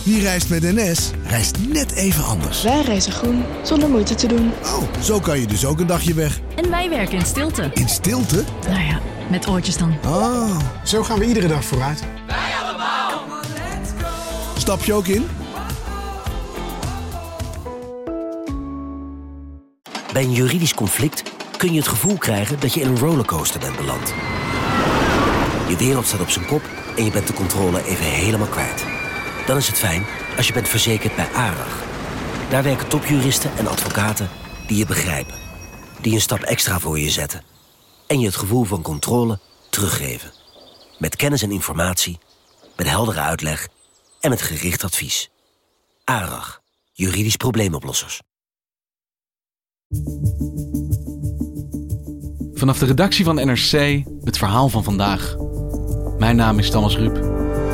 Wie reist met NS, reist net even anders. Wij reizen groen, zonder moeite te doen. Oh, zo kan je dus ook een dagje weg. En wij werken in stilte. In stilte? Nou ja, met oortjes dan. Oh. Zo gaan we iedere dag vooruit. Wij allemaal. Stap je ook in? Bij een juridisch conflict kun je het gevoel krijgen dat je in een rollercoaster bent beland. Je wereld staat op zijn kop en je bent de controle even helemaal kwijt. Dan is het fijn als je bent verzekerd bij ARAG. Daar werken topjuristen en advocaten die je begrijpen. Die een stap extra voor je zetten. En je het gevoel van controle teruggeven. Met kennis en informatie, met heldere uitleg en met gericht advies. ARAG, juridisch probleemoplossers. Vanaf de redactie van NRC, het verhaal van vandaag. Mijn naam is Thomas Ruip.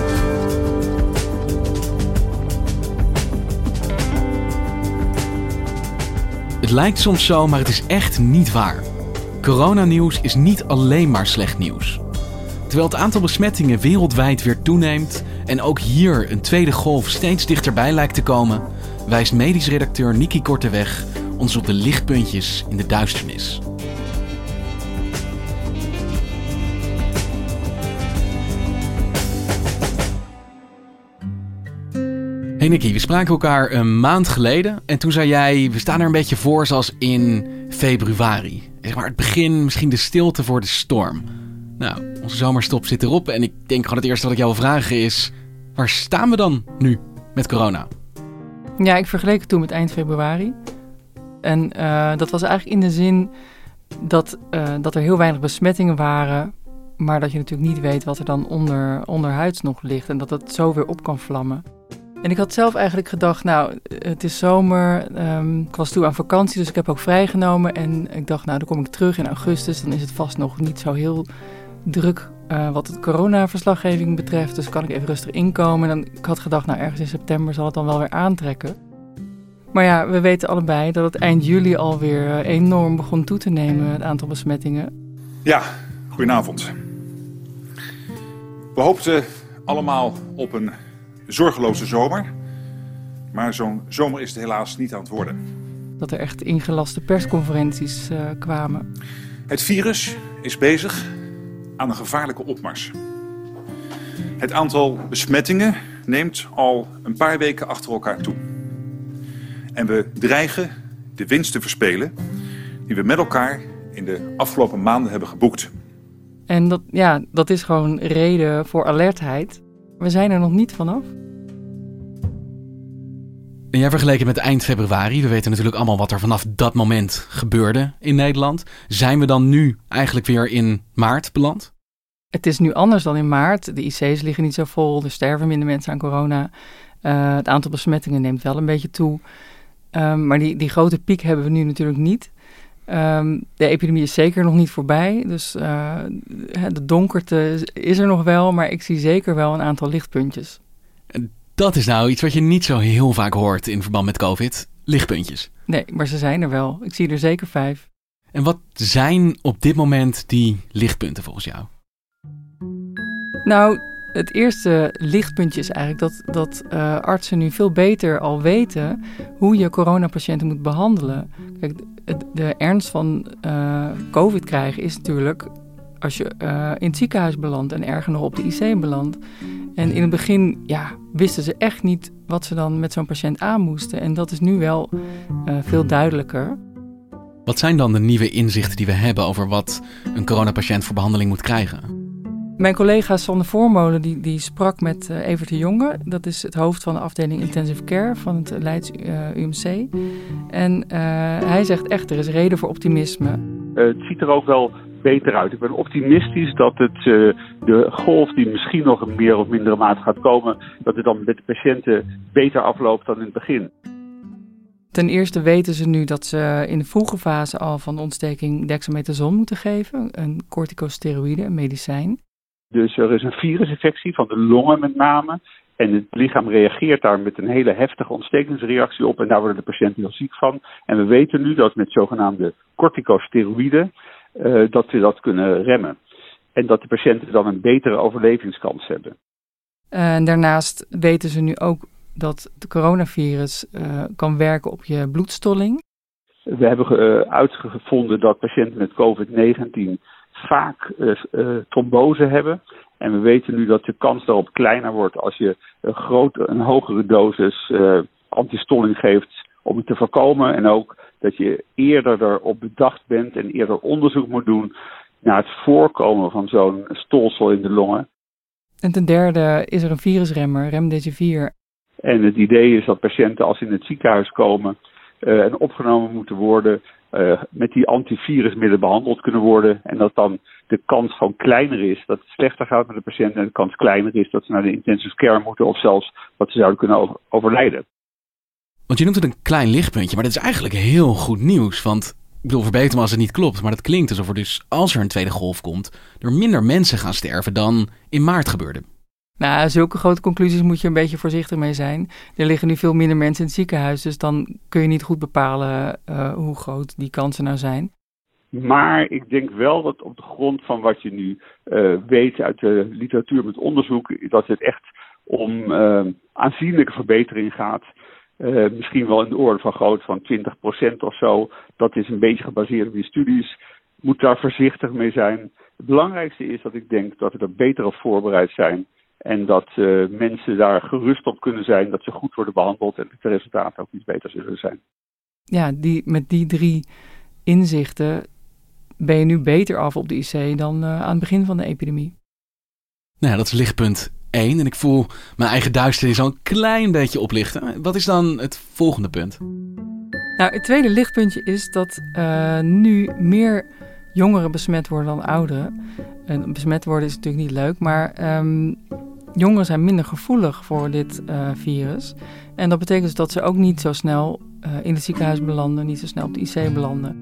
Het lijkt soms zo, maar het is echt niet waar. Coronanieuws is niet alleen maar slecht nieuws. Terwijl het aantal besmettingen wereldwijd weer toeneemt en ook hier een tweede golf steeds dichterbij lijkt te komen, wijst medisch redacteur Niki Korteweg ons op de lichtpuntjes in de duisternis. Hey Niki, we spraken elkaar een maand geleden en toen zei jij, we staan er een beetje voor zoals in februari. Zeg maar het begin, misschien de stilte voor de storm. Nou, onze zomerstop zit erop en ik denk gewoon het eerste wat ik jou wil vragen is, waar staan we dan nu met corona? Ja, ik vergeleek het toen met eind februari. En dat was eigenlijk in de zin dat er heel weinig besmettingen waren, maar dat je natuurlijk niet weet wat er dan onderhuids nog ligt en dat het zo weer op kan vlammen. En ik had zelf eigenlijk gedacht, nou, het is zomer, ik was toen aan vakantie, dus ik heb ook vrijgenomen. En ik dacht, nou, dan kom ik terug in augustus, dan is het vast nog niet zo heel druk wat het coronaverslaggeving betreft. Dus kan ik even rustig inkomen. En ik had gedacht, nou, ergens in september zal het dan wel weer aantrekken. Maar ja, we weten allebei dat het eind juli alweer enorm begon toe te nemen, het aantal besmettingen. Ja, goedenavond. We hoopten allemaal op een zorgeloze zomer, maar zo'n zomer is het helaas niet aan het worden. Dat er echt ingelaste persconferenties kwamen. Het virus is bezig aan een gevaarlijke opmars. Het aantal besmettingen neemt al een paar weken achter elkaar toe. En we dreigen de winst te verspelen die we met elkaar in de afgelopen maanden hebben geboekt. En dat is gewoon reden voor alertheid. We zijn er nog niet vanaf. En jij vergeleken met eind februari. We weten natuurlijk allemaal wat er vanaf dat moment gebeurde in Nederland. Zijn we dan nu eigenlijk weer in maart beland? Het is nu anders dan in maart. De IC's liggen niet zo vol. Er sterven minder mensen aan corona. Het aantal besmettingen neemt wel een beetje toe. Maar die grote piek hebben we nu natuurlijk niet. De epidemie is zeker nog niet voorbij. Dus de donkerte is er nog wel. Maar ik zie zeker wel een aantal lichtpuntjes. Dat is nou iets wat je niet zo heel vaak hoort in verband met COVID. Lichtpuntjes. Nee, maar ze zijn er wel. Ik zie er zeker 5. En wat zijn op dit moment die lichtpunten volgens jou? Nou, het eerste lichtpuntje is eigenlijk dat artsen nu veel beter al weten hoe je coronapatiënten moet behandelen. Kijk, de ernst van COVID krijgen is natuurlijk als je in het ziekenhuis belandt en erger nog op de IC belandt. En in het begin wisten ze echt niet wat ze dan met zo'n patiënt aan moesten. En dat is nu wel veel duidelijker. Wat zijn dan de nieuwe inzichten die we hebben over wat een coronapatiënt voor behandeling moet krijgen? Mijn collega Sander Voormolen die sprak met Evert de Jonge. Dat is het hoofd van de afdeling Intensive Care van het Leids UMC. En hij zegt echt, er is reden voor optimisme. Het ziet er ook wel beter uit. Ik ben optimistisch dat het de golf die misschien nog in meer of mindere mate gaat komen, dat het dan met de patiënten beter afloopt dan in het begin. Ten eerste weten ze nu dat ze in de vroege fase al van de ontsteking dexamethason moeten geven. Een corticosteroïde, een medicijn. Dus er is een virusinfectie van de longen met name. En het lichaam reageert daar met een hele heftige ontstekingsreactie op. En daar worden de patiënten heel ziek van. En we weten nu dat met zogenaamde corticosteroïden dat we dat kunnen remmen. En dat de patiënten dan een betere overlevingskans hebben. En daarnaast weten ze nu ook dat het coronavirus kan werken op je bloedstolling. We hebben uitgevonden dat patiënten met COVID-19 vaak trombose hebben. En we weten nu dat de kans daarop kleiner wordt als je een hogere dosis antistolling geeft om het te voorkomen. En ook dat je eerder erop bedacht bent en eerder onderzoek moet doen naar het voorkomen van zo'n stolsel in de longen. En ten derde is er een virusremmer, remdesivir. En het idee is dat patiënten als ze in het ziekenhuis komen en opgenomen moeten worden, met die antivirusmiddelen behandeld kunnen worden. En dat dan de kans gewoon kleiner is dat het slechter gaat met de patiënt en de kans kleiner is dat ze naar de intensive care moeten of zelfs dat ze zouden kunnen overlijden. Want je noemt het een klein lichtpuntje, maar dat is eigenlijk heel goed nieuws. Want ik bedoel, verbeter me als het niet klopt, maar dat klinkt alsof er dus, als er een tweede golf komt, er minder mensen gaan sterven dan in maart gebeurde. Nou, zulke grote conclusies moet je een beetje voorzichtig mee zijn. Er liggen nu veel minder mensen in het ziekenhuis, dus dan kun je niet goed bepalen hoe groot die kansen nou zijn. Maar ik denk wel dat op de grond van wat je nu weet uit de literatuur met onderzoek, dat het echt om aanzienlijke verbetering gaat. Misschien wel in de orde van grootte van 20% of zo. Dat is een beetje gebaseerd op die studies. Moet daar voorzichtig mee zijn. Het belangrijkste is dat ik denk dat we er beter op voorbereid zijn. En dat mensen daar gerust op kunnen zijn dat ze goed worden behandeld en dat de resultaten ook iets beter zullen zijn. Ja, met die 3 inzichten ben je nu beter af op de IC dan aan het begin van de epidemie. Nou ja, dat is lichtpunt 1 en ik voel mijn eigen duisternis al een klein beetje oplichten. Wat is dan het volgende punt? Nou, het tweede lichtpuntje is dat nu meer jongeren besmet worden dan ouderen. En besmet worden is natuurlijk niet leuk, maar jongeren zijn minder gevoelig voor dit virus. En dat betekent dus dat ze ook niet zo snel in het ziekenhuis belanden, niet zo snel op de IC belanden.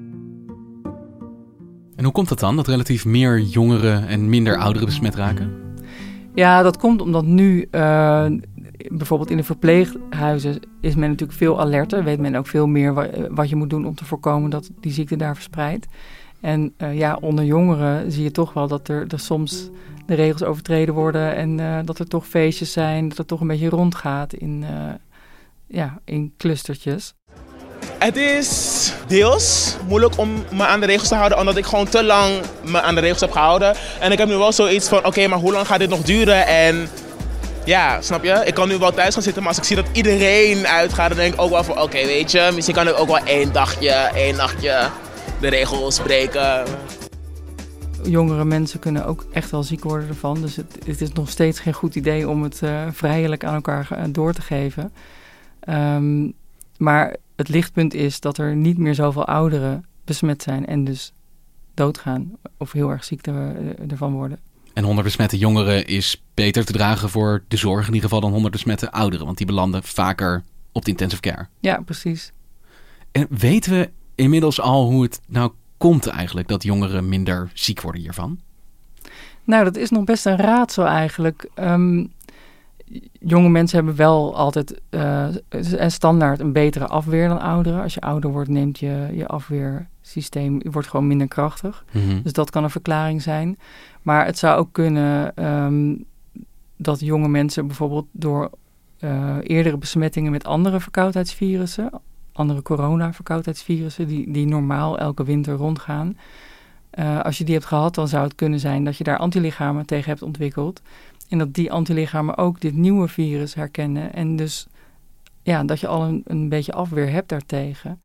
En hoe komt dat dan, dat relatief meer jongeren en minder ouderen besmet raken? Ja, dat komt omdat nu bijvoorbeeld in de verpleeghuizen is men natuurlijk veel alerter. Weet men ook veel meer wat je moet doen om te voorkomen dat die ziekte daar verspreidt. En onder jongeren zie je toch wel dat er soms de regels overtreden worden en dat er toch feestjes zijn, dat het toch een beetje rondgaat in clustertjes. Het is deels moeilijk om me aan de regels te houden, omdat ik gewoon te lang me aan de regels heb gehouden. En ik heb nu wel zoiets van, oké, maar hoe lang gaat dit nog duren? En ja, snap je? Ik kan nu wel thuis gaan zitten, maar als ik zie dat iedereen uitgaat, dan denk ik ook wel van, oké, weet je, misschien kan ik ook wel 1 nachtje de regels breken. Jongere mensen kunnen ook echt wel ziek worden ervan. Dus het is nog steeds geen goed idee om het vrijelijk aan elkaar door te geven. Maar het lichtpunt is dat er niet meer zoveel ouderen besmet zijn en dus doodgaan of heel erg ziek ervan worden. En 100 besmette jongeren is beter te dragen voor de zorg in ieder geval dan 100 besmette ouderen, want die belanden vaker op de intensive care. Ja, precies. En weten we inmiddels al hoe het nou komt eigenlijk dat jongeren minder ziek worden hiervan? Nou, dat is nog best een raadsel eigenlijk. Jonge mensen hebben wel altijd standaard een betere afweer dan ouderen. Als je ouder wordt, neemt je afweersysteem wordt gewoon minder krachtig. Mm-hmm. Dus dat kan een verklaring zijn. Maar het zou ook kunnen dat jonge mensen bijvoorbeeld door eerdere besmettingen met andere verkoudheidsvirussen, andere corona-verkoudheidsvirussen die normaal elke winter rondgaan. Als je die hebt gehad, dan zou het kunnen zijn dat je daar antilichamen tegen hebt ontwikkeld. En dat die antilichamen ook dit nieuwe virus herkennen. En dus dat je al een beetje afweer hebt daartegen.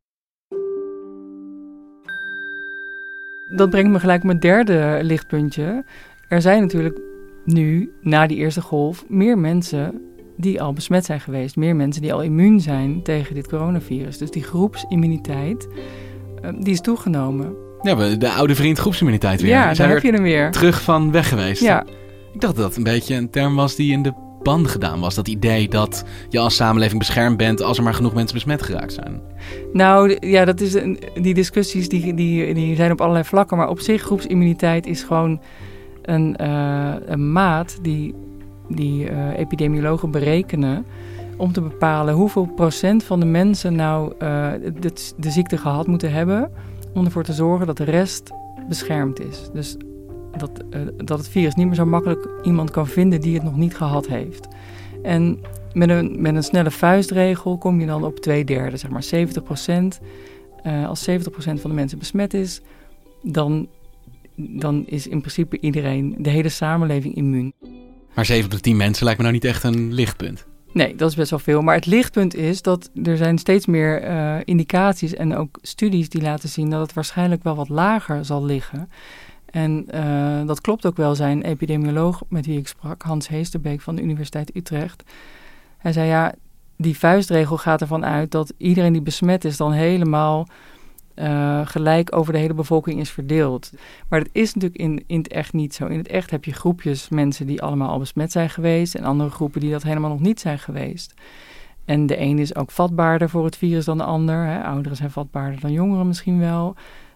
Dat brengt me gelijk op mijn derde lichtpuntje. Er zijn natuurlijk nu, na die eerste golf, meer mensen die al besmet zijn geweest. Meer mensen die al immuun zijn tegen dit coronavirus. Dus die groepsimmuniteit, die is toegenomen. Ja, de oude vriend groepsimmuniteit weer. Ja, daar heb je hem weer. Terug van weg geweest. Ja. Ik dacht dat dat een beetje een term was die in de ban gedaan was. Dat idee dat je als samenleving beschermd bent als er maar genoeg mensen besmet geraakt zijn. Nou, ja, dat is die discussies die zijn op allerlei vlakken. Maar op zich, groepsimmuniteit is gewoon een maat die epidemiologen berekenen om te bepalen hoeveel procent van de mensen nou de ziekte gehad moeten hebben om ervoor te zorgen dat de rest beschermd is. Dus dat het virus niet meer zo makkelijk iemand kan vinden die het nog niet gehad heeft. En met een snelle vuistregel kom je dan op 2/3, zeg maar 70%. Als 70% van de mensen besmet is, dan is in principe iedereen, de hele samenleving immuun. Maar 7 op de 10 mensen lijkt me nou niet echt een lichtpunt. Nee, dat is best wel veel. Maar het lichtpunt is dat er zijn steeds meer indicaties en ook studies die laten zien dat het waarschijnlijk wel wat lager zal liggen. En dat klopt ook wel. Zijn epidemioloog met wie ik sprak, Hans Heesterbeek van de Universiteit Utrecht. Hij zei ja, die vuistregel gaat ervan uit dat iedereen die besmet is dan helemaal gelijk over de hele bevolking is verdeeld. Maar dat is natuurlijk in het echt niet zo. In het echt heb je groepjes mensen die allemaal al besmet zijn geweest en andere groepen die dat helemaal nog niet zijn geweest. En de een is ook vatbaarder voor het virus dan de ander. Hè. Ouderen zijn vatbaarder dan jongeren misschien wel.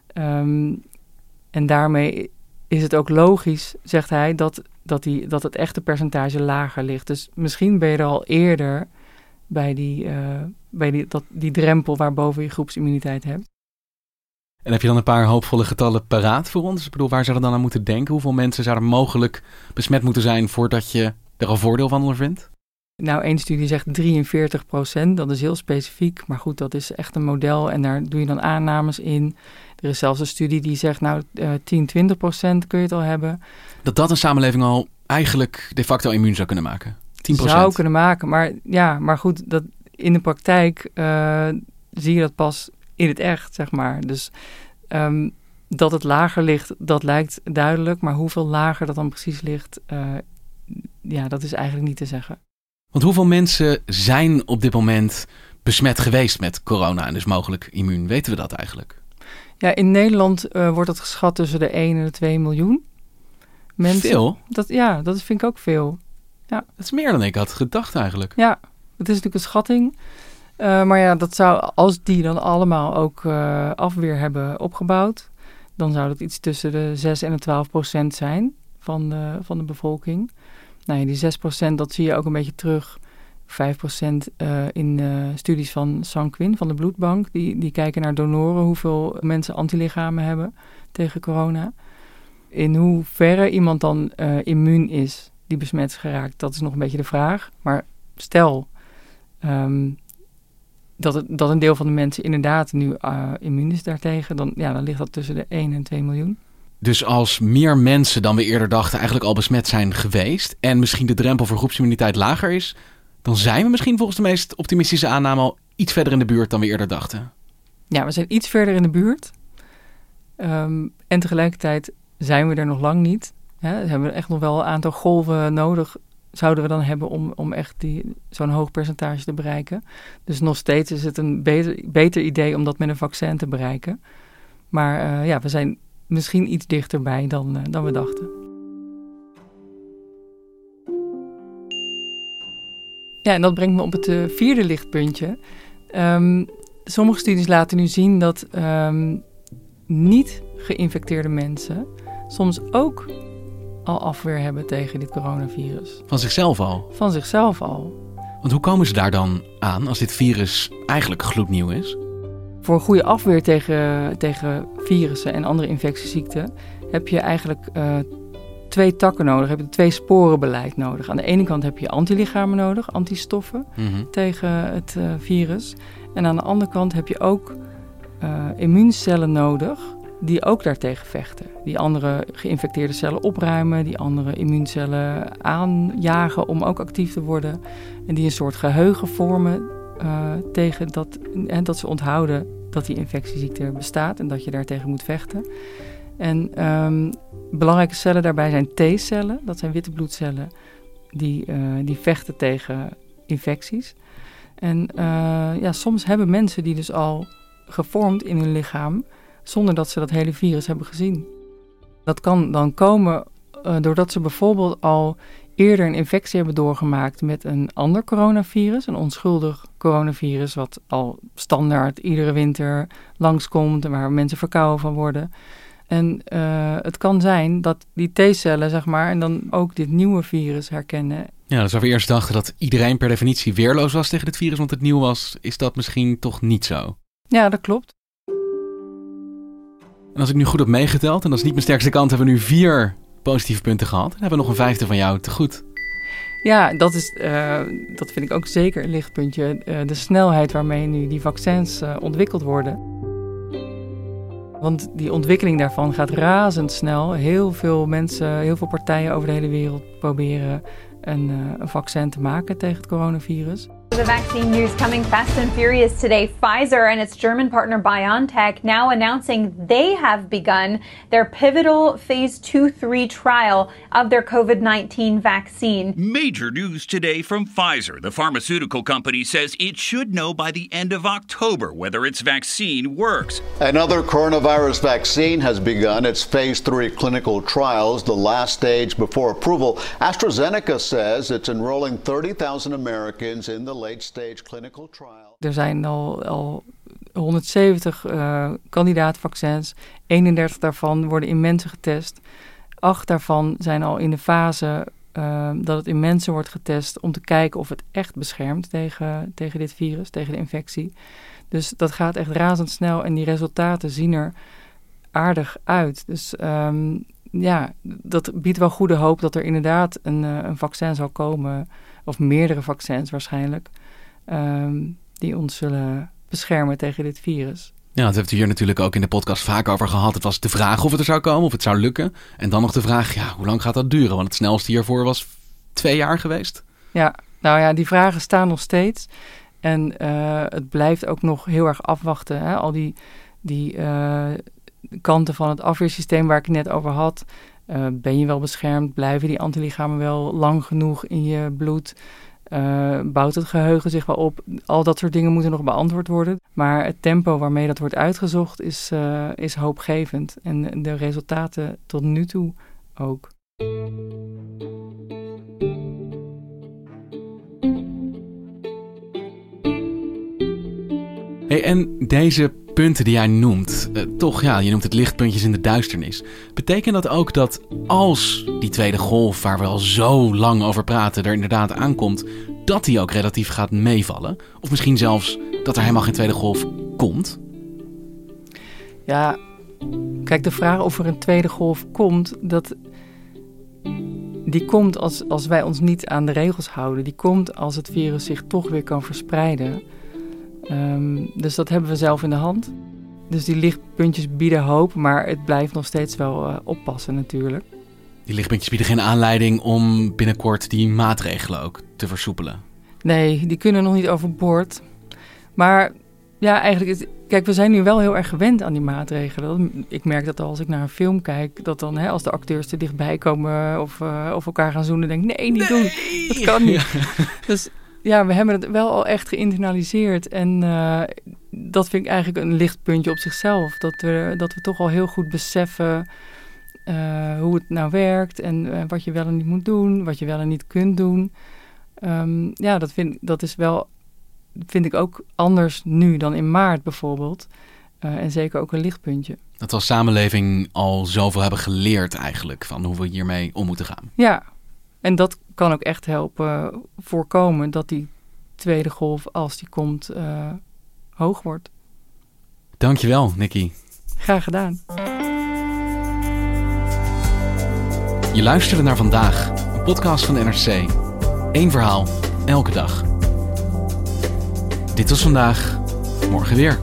En daarmee is het ook logisch, zegt hij, dat het echte percentage lager ligt. Dus misschien ben je er al eerder bij die drempel waarboven je groepsimmuniteit hebt. En heb je dan een paar hoopvolle getallen paraat voor ons? Ik bedoel, waar zou je dan aan moeten denken? Hoeveel mensen zou er mogelijk besmet moeten zijn voordat je er al voordeel van ondervindt? Nou, één studie zegt 43%. Dat is heel specifiek. Maar goed, dat is echt een model en daar doe je dan aannames in. Er is zelfs een studie die zegt, 10-20% kun je het al hebben. Dat een samenleving al eigenlijk de facto immuun zou kunnen maken? 10%? Zou kunnen maken, maar goed, dat in de praktijk zie je dat pas in het echt, zeg maar. Dus dat het lager ligt, dat lijkt duidelijk. Maar hoeveel lager dat dan precies ligt, dat is eigenlijk niet te zeggen. Want hoeveel mensen zijn op dit moment besmet geweest met corona en dus mogelijk immuun? Weten we dat eigenlijk? Ja, in Nederland wordt het geschat tussen de 1 en de 2 miljoen mensen. Veel? Dat vind ik ook veel. Ja. Dat is meer dan ik had gedacht eigenlijk. Ja, het is natuurlijk een schatting. Maar ja, dat zou, als die dan allemaal ook afweer hebben opgebouwd, dan zou dat iets tussen de 6 en de 12% zijn van de bevolking. Nou ja, die 6%, dat zie je ook een beetje terug. 5% in studies van Sanquin, van de bloedbank. Die kijken naar donoren, hoeveel mensen antilichamen hebben tegen corona. In hoeverre iemand dan immuun is die besmet is geraakt, dat is nog een beetje de vraag. Maar stel dat een deel van de mensen inderdaad nu immuun is daartegen, dan ligt dat tussen de 1 en 2 miljoen. Dus als meer mensen dan we eerder dachten eigenlijk al besmet zijn geweest en misschien de drempel voor groepsimmuniteit lager is, dan zijn we misschien volgens de meest optimistische aanname al iets verder in de buurt dan we eerder dachten. Ja, we zijn iets verder in de buurt. En tegelijkertijd zijn we er nog lang niet. We hebben echt nog wel een aantal golven nodig, zouden we dan hebben om echt zo'n hoog percentage te bereiken. Dus nog steeds is het een beter idee om dat met een vaccin te bereiken. Maar we zijn misschien iets dichterbij dan we dachten. Ja, en dat brengt me op het vierde lichtpuntje. Sommige studies laten nu zien dat niet geïnfecteerde mensen soms ook al afweer hebben tegen dit coronavirus. Van zichzelf al? Van zichzelf al. Want hoe komen ze daar dan aan als dit virus eigenlijk gloednieuw is? Voor een goede afweer tegen virussen en andere infectieziekten heb je eigenlijk 2 takken nodig. Heb je 2 sporenbeleid nodig. Aan de ene kant heb je antilichamen nodig, antistoffen tegen het virus. En aan de andere kant heb je ook immuuncellen nodig die ook daartegen vechten. Die andere geïnfecteerde cellen opruimen, die andere immuuncellen aanjagen om ook actief te worden. En die een soort geheugen vormen tegen dat ze onthouden dat die infectieziekte bestaat en dat je daartegen moet vechten. En belangrijke cellen daarbij zijn T-cellen, dat zijn witte bloedcellen die vechten tegen infecties. En soms hebben mensen die dus al gevormd in hun lichaam zonder dat ze dat hele virus hebben gezien. Dat kan dan komen doordat ze bijvoorbeeld al eerder een infectie hebben doorgemaakt met een ander coronavirus, een onschuldig coronavirus wat al standaard iedere winter langskomt en waar mensen verkouden van worden. En het kan zijn dat die T-cellen, zeg maar, en dan ook dit nieuwe virus herkennen. Ja, dus waar we eerst dachten dat iedereen per definitie weerloos was tegen dit virus, want het nieuw was, is dat misschien toch niet zo? Ja, dat klopt. En als ik nu goed heb meegeteld, en dat is niet mijn sterkste kant, hebben we nu 4 positieve punten gehad. Dan hebben we nog een 5e van jou te goed. Ja, dat vind ik ook zeker een lichtpuntje. De snelheid waarmee nu die vaccins ontwikkeld worden. Want die ontwikkeling daarvan gaat razendsnel. Heel veel mensen, heel veel partijen over de hele wereld proberen een vaccin te maken tegen het coronavirus. The vaccine news coming fast and furious today. Pfizer and its German partner BioNTech now announcing they have begun their pivotal phase 2-3 trial of their COVID-19 vaccine. Major news today from Pfizer. The pharmaceutical company says it should know by the end of October whether its vaccine works. Another coronavirus vaccine has begun its phase 3 clinical trials, the last stage before approval. AstraZeneca says it's enrolling 30,000 Americans in the late-stage clinical trial. Er zijn al 170 kandidaatvaccins. 31 daarvan worden in mensen getest. 8 daarvan zijn al in de fase dat het in mensen wordt getest om te kijken of het echt beschermt tegen dit virus, tegen de infectie. Dus dat gaat echt razendsnel en die resultaten zien er aardig uit. Dus dat biedt wel goede hoop dat er inderdaad een vaccin zal komen, of meerdere vaccins waarschijnlijk, die ons zullen beschermen tegen dit virus. Ja, dat hebben we hier natuurlijk ook in de podcast vaak over gehad. Het was de vraag of het er zou komen, of het zou lukken. En dan nog de vraag, hoe lang gaat dat duren? Want het snelste hiervoor was 2 jaar geweest. Ja, nou ja, die vragen staan nog steeds. En het blijft ook nog heel erg afwachten. Hè? Al die kanten van het afweersysteem waar ik het net over had. Ben je wel beschermd? Blijven die antilichamen wel lang genoeg in je bloed? Bouwt het geheugen zich wel op? Al dat soort dingen moeten nog beantwoord worden. Maar het tempo waarmee dat wordt uitgezocht is hoopgevend. En de resultaten tot nu toe ook. Hey, en deze punten die jij noemt, je noemt het lichtpuntjes in de duisternis. Betekent dat ook dat als die tweede golf, waar we al zo lang over praten, er inderdaad aankomt, dat die ook relatief gaat meevallen? Of misschien zelfs dat er helemaal geen tweede golf komt? Ja, kijk, de vraag of er een tweede golf komt, die komt als wij ons niet aan de regels houden. Die komt als het virus zich toch weer kan verspreiden. Dus dat hebben we zelf in de hand. Dus die lichtpuntjes bieden hoop, maar het blijft nog steeds wel oppassen natuurlijk. Die lichtpuntjes bieden geen aanleiding om binnenkort die maatregelen ook te versoepelen? Nee, die kunnen nog niet overboord. Maar ja, eigenlijk, kijk, we zijn nu wel heel erg gewend aan die maatregelen. Ik merk dat als ik naar een film kijk, dat dan als de acteurs er dichtbij komen of elkaar gaan zoenen, denk ik, nee, niet doen. Dat kan niet. Ja. Dus ja, we hebben het wel al echt geïnternaliseerd. En dat vind ik eigenlijk een lichtpuntje op zichzelf. Dat we toch al heel goed beseffen hoe het nou werkt en wat je wel en niet moet doen, wat je wel en niet kunt doen. Dat is wel, vind ik ook anders nu dan in maart bijvoorbeeld. En zeker ook een lichtpuntje. Dat we als samenleving al zoveel hebben geleerd eigenlijk van hoe we hiermee om moeten gaan. Ja, en dat kan ook echt helpen voorkomen dat die tweede golf, als die komt, hoog wordt. Dankjewel, Nikki. Graag gedaan. Je luisterde naar Vandaag, een podcast van de NRC. 1 verhaal, elke dag. Dit was Vandaag, morgen weer.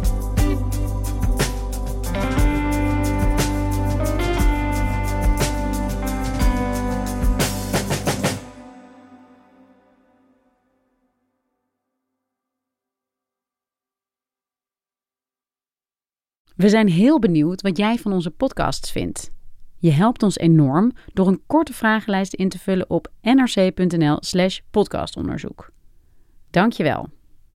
We zijn heel benieuwd wat jij van onze podcasts vindt. Je helpt ons enorm door een korte vragenlijst in te vullen op nrc.nl/podcastonderzoek. Dank je wel.